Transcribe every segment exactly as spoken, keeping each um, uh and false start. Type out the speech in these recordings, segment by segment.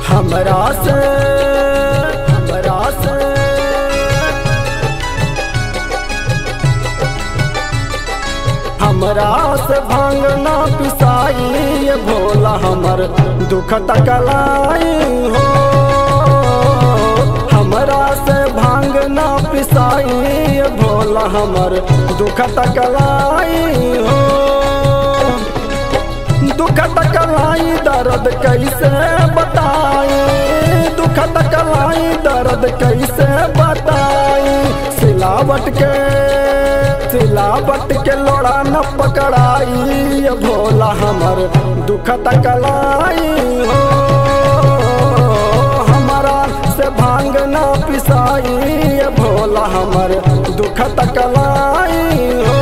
हमरा से हमरा से हमरा से भांग ना पिसाई ये भोला हमर दुख तकलाई हो। हमरा से भांग ना पिसाई ये भोला हमर दुख तकलाई हो। दुख तकलाई दर्द कैसे बताई, दुख तकलाई दर्द कैसे बताई। सिलावट के सिलावट के लोड़ा न पकड़ाई ये भोला हमर दुख तकलाई हो। हमारा से भांग न पिसाई ये भोला हमर दुख तकलाई हो।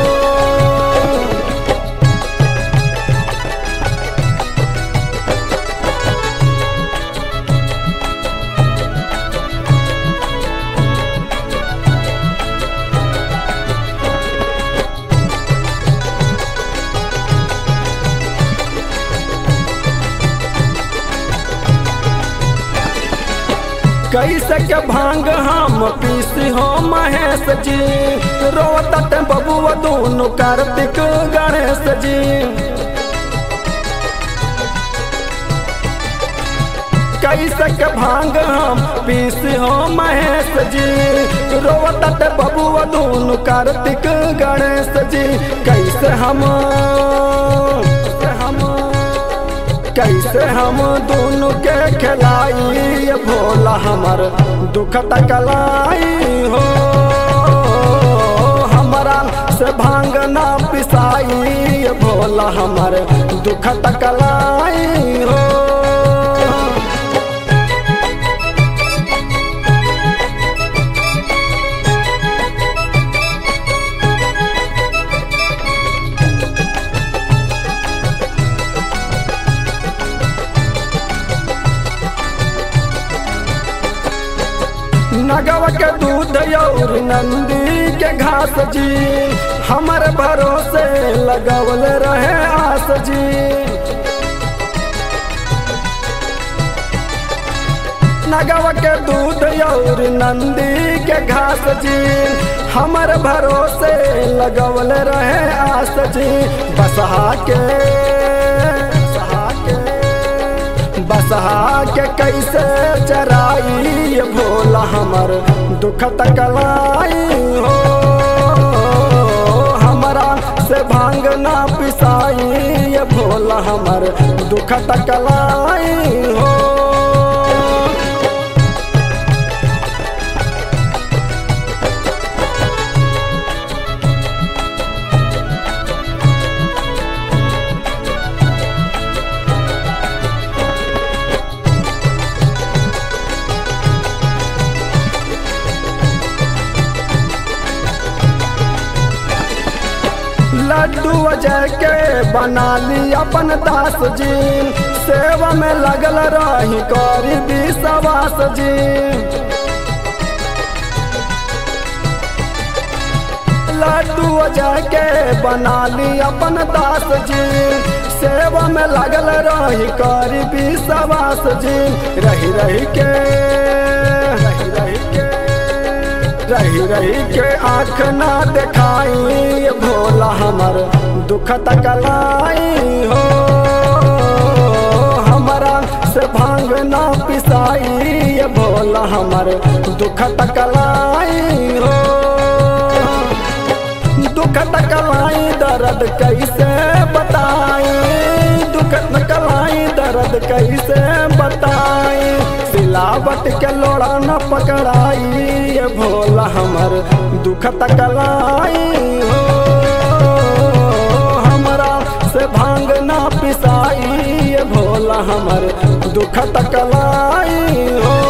कैसे के भांग हम पीसी हो महेश जी, रोवत बबुआ दोनों कार्तिक गणेश जी। कैसे के भांग हम पीसी हो महेश जी, रोवत बबुआ दोनों कार्तिक गणेश जी। कैसे हम कैसे हम दोनों के खिलाई ये भोला हमर दुख तकलाई हो। हमरा से भांग ना पिसाई ये भोला हमर दुख तकलाई हो। नगवा के दूध और नंदी के घास जी, हमर भरोसे लगवल रहे आस जी। नगवा के दूध और नंदी के घास जी, हमर भरोसे लगवल रहे आस जी। बसहा के बसहा के कैसे चराई ये भोला हमर दुख तकलाई हो। हमरा से भांग ना पिसाई ये भोला हमर दुख तकलाई हो। लड्डू अजय के बना ली अपन दास जी, सेवा में लगल रही करी विश्वास जी। लड्डू अजय के बना ली अपन दास जी, सेवा में लगल रही करी विश्वास जी। रही रही के रही रही के रही रही के आँख ना दिखाई ये भोला हमर दुख तकलाई हो। हमरा से भांग ना पिसाई ये भोला हमर दुख तकलाई हो। दुख तकलाई दर्द कैसे बताई, दुख तकलाई दर्द कैसे बताई। सिलावट के लोड़ा न पकड़ाई ये भोला हमर दुख तकलाई हो। हमरा से भांग ना पिसाई ये भोला हमर दुख तकलाई हो।